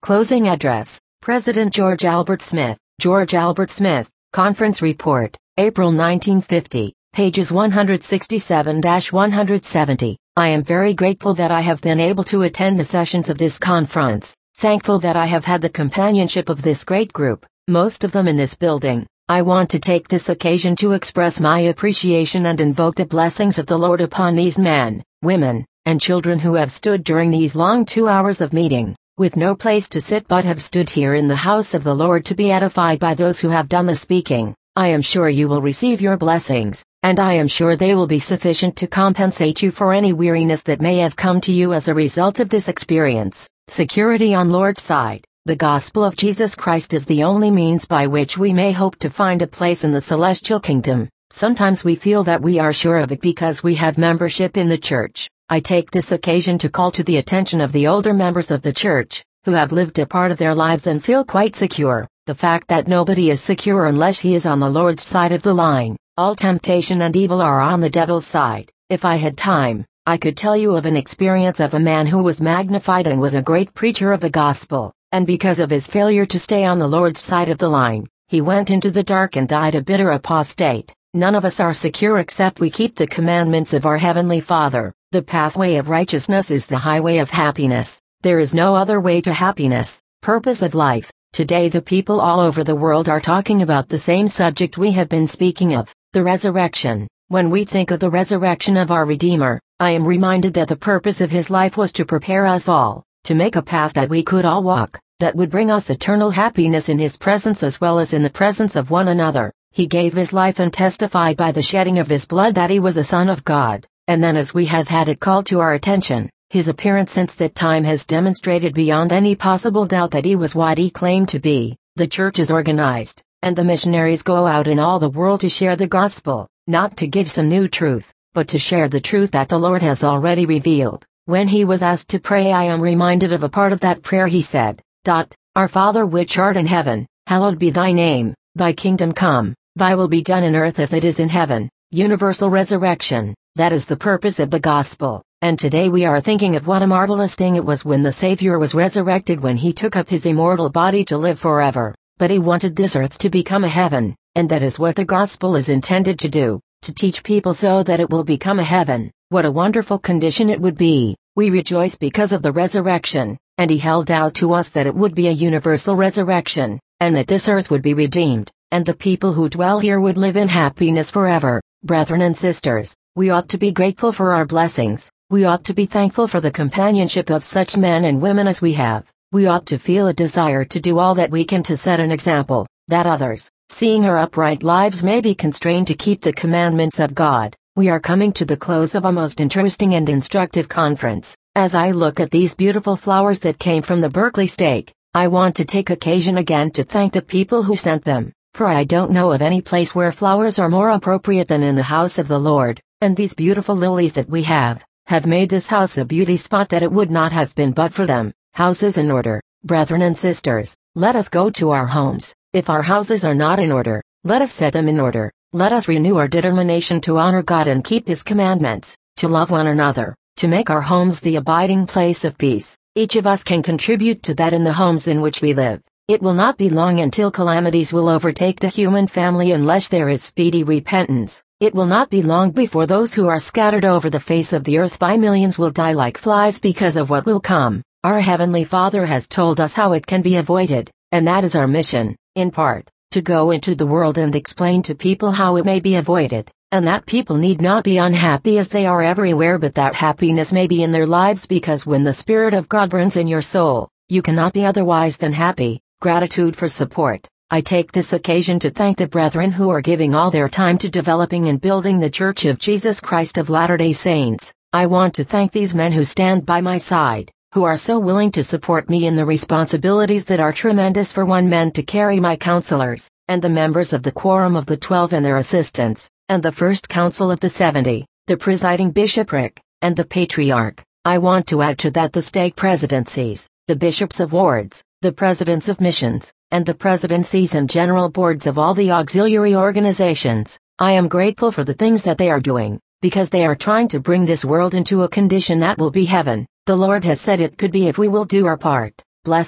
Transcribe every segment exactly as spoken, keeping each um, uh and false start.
Closing address, President George Albert Smith. George Albert Smith, Conference Report, April nineteen fifty, pages one sixty-seven to one seventy. I am very grateful that I have been able to attend the sessions of this conference, thankful that I have had the companionship of this great group, most of them in this building. I want to take this occasion to express my appreciation and invoke the blessings of the Lord upon these men, women, and children who have stood during these long two hours of meeting, with no place to sit but have stood here in the house of the Lord to be edified by those who have done the speaking. I am sure you will receive your blessings, and I am sure they will be sufficient to compensate you for any weariness that may have come to you as a result of this experience. Security on Lord's side. The gospel of Jesus Christ is the only means by which we may hope to find a place in the celestial kingdom. Sometimes we feel that we are sure of it because we have membership in the church. I take this occasion to call to the attention of the older members of the church, who have lived a part of their lives and feel quite secure, the fact that nobody is secure unless he is on the Lord's side of the line. All temptation and evil are on the devil's side. If I had time, I could tell you of an experience of a man who was magnified and was a great preacher of the gospel, and because of his failure to stay on the Lord's side of the line, he went into the dark and died a bitter apostate. None of us are secure except we keep the commandments of our Heavenly Father. The pathway of righteousness is the highway of happiness. There is no other way to happiness. Purpose of life. Today the people all over the world are talking about the same subject we have been speaking of, the resurrection. When we think of the resurrection of our Redeemer, I am reminded that the purpose of his life was to prepare us all, to make a path that we could all walk, that would bring us eternal happiness in his presence as well as in the presence of one another. He gave his life and testified by the shedding of his blood that he was a Son of God. And then as we have had it called to our attention, his appearance since that time has demonstrated beyond any possible doubt that he was what he claimed to be. The church is organized, and the missionaries go out in all the world to share the gospel, not to give some new truth, but to share the truth that the Lord has already revealed. When he was asked to pray, I am reminded of a part of that prayer. He said, Our Father which art in heaven, hallowed be thy name, thy kingdom come, thy will be done in earth as it is in heaven. Universal resurrection. That is the purpose of the gospel, and today we are thinking of what a marvelous thing it was when the Savior was resurrected, when he took up his immortal body to live forever. But he wanted this earth to become a heaven, and that is what the gospel is intended to do, to teach people so that it will become a heaven. What a wonderful condition it would be. We rejoice because of the resurrection, and he held out to us that it would be a universal resurrection, and that this earth would be redeemed, and the people who dwell here would live in happiness forever. Brethren and sisters, we ought to be grateful for our blessings. We ought to be thankful for the companionship of such men and women as we have. We ought to feel a desire to do all that we can to set an example, that others, seeing our upright lives, may be constrained to keep the commandments of God. We are coming to the close of a most interesting and instructive conference. As I look at these beautiful flowers that came from the Berkeley stake, I want to take occasion again to thank the people who sent them, for I don't know of any place where flowers are more appropriate than in the house of the Lord. And these beautiful lilies that we have, have made this house a beauty spot that it would not have been but for them. Houses in order. Brethren and sisters, let us go to our homes. If our houses are not in order, let us set them in order. Let us renew our determination to honor God and keep his commandments, to love one another, to make our homes the abiding place of peace. Each of us can contribute to that in the homes in which we live. It will not be long until calamities will overtake the human family unless there is speedy repentance. It will not be long before those who are scattered over the face of the earth by millions will die like flies because of what will come. Our Heavenly Father has told us how it can be avoided, and that is our mission, in part, to go into the world and explain to people how it may be avoided, and that people need not be unhappy as they are everywhere, but that happiness may be in their lives, because when the Spirit of God burns in your soul, you cannot be otherwise than happy. Gratitude for support. I take this occasion to thank the brethren who are giving all their time to developing and building the Church of Jesus Christ of Latter-day Saints. I want to thank these men who stand by my side, who are so willing to support me in the responsibilities that are tremendous for one man to carry, my counselors, and the members of the Quorum of the Twelve and their assistants, and the First Council of the Seventy, the presiding bishopric, and the Patriarch. I want to add to that the stake presidencies, the bishops of wards, the presidents of missions, and the presidencies and general boards of all the auxiliary organizations. I am grateful for the things that they are doing, because they are trying to bring this world into a condition that will be heaven. The Lord has said it could be if we will do our part. Blessing.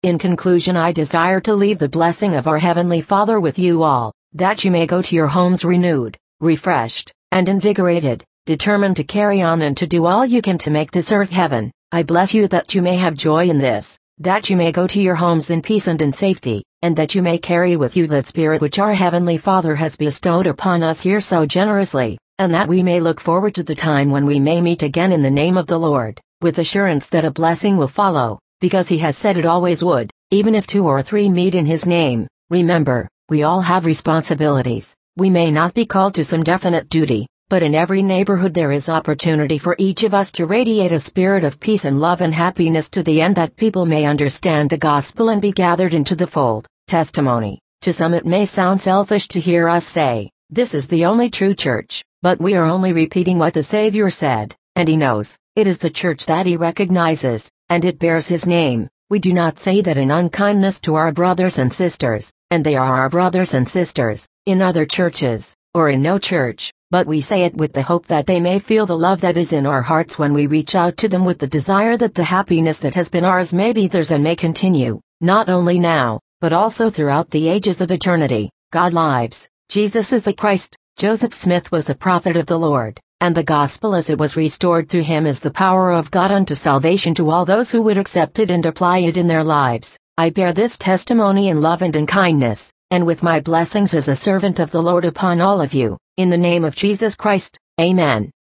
In conclusion, I desire to leave the blessing of our Heavenly Father with you all, that you may go to your homes renewed, refreshed, and invigorated, determined to carry on and to do all you can to make this earth heaven. I bless you that you may have joy in this, that you may go to your homes in peace and in safety, and that you may carry with you that Spirit which our Heavenly Father has bestowed upon us here so generously, and that we may look forward to the time when we may meet again in the name of the Lord, with assurance that a blessing will follow, because He has said it always would, even if two or three meet in His name. Remember, we all have responsibilities. We may not be called to some definite duty, but in every neighborhood there is opportunity for each of us to radiate a spirit of peace and love and happiness to the end that people may understand the gospel and be gathered into the fold. Testimony. To some it may sound selfish to hear us say, this is the only true church, but we are only repeating what the Savior said, and He knows. It is the church that He recognizes, and it bears His name. We do not say that in unkindness to our brothers and sisters, and they are our brothers and sisters, in other churches, or in no church, but we say it with the hope that they may feel the love that is in our hearts when we reach out to them with the desire that the happiness that has been ours may be theirs and may continue, not only now, but also throughout the ages of eternity. God lives. Jesus is the Christ. Joseph Smith was a prophet of the Lord, and the gospel as it was restored through him is the power of God unto salvation to all those who would accept it and apply it in their lives. I bear this testimony in love and in kindness, and with my blessings as a servant of the Lord upon all of you, in the name of Jesus Christ. Amen.